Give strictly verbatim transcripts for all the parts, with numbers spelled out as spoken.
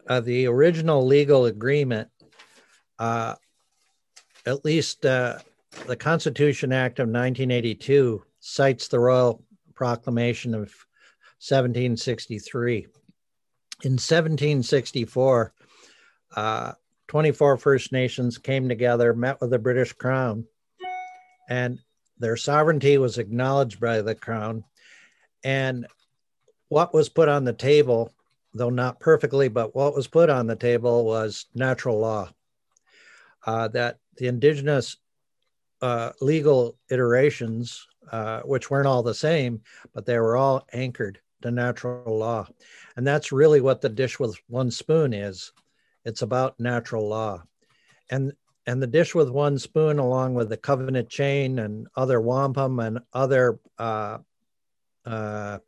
uh, the original legal agreement, uh, at least uh, the Constitution Act of nineteen eighty-two cites the Royal Proclamation of seventeen sixty-three. In seventeen sixty-four, uh, twenty-four First Nations came together, met with the British Crown, and their sovereignty was acknowledged by the Crown. And what was put on the table, though not perfectly, but what was put on the table was natural law. Uh, that the Indigenous uh, legal iterations, uh, which weren't all the same, but they were all anchored to natural law. And that's really what the dish with one spoon is. It's about natural law. And, and the dish with one spoon, along with the covenant chain and other wampum and other uh, uh,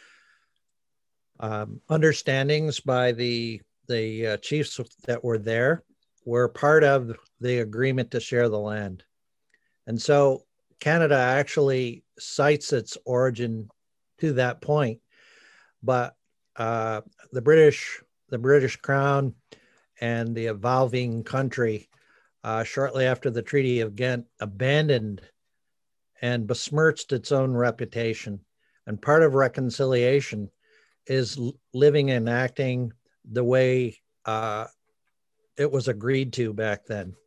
um, understandings by the, the uh, chiefs that were there, were part of the agreement to share the land. And so Canada actually cites its origin to that point. But uh, the British, the British Crown and the evolving country, uh, shortly after the Treaty of Ghent, abandoned and besmirched its own reputation. And part of reconciliation is living and acting the way uh, it was agreed to back then.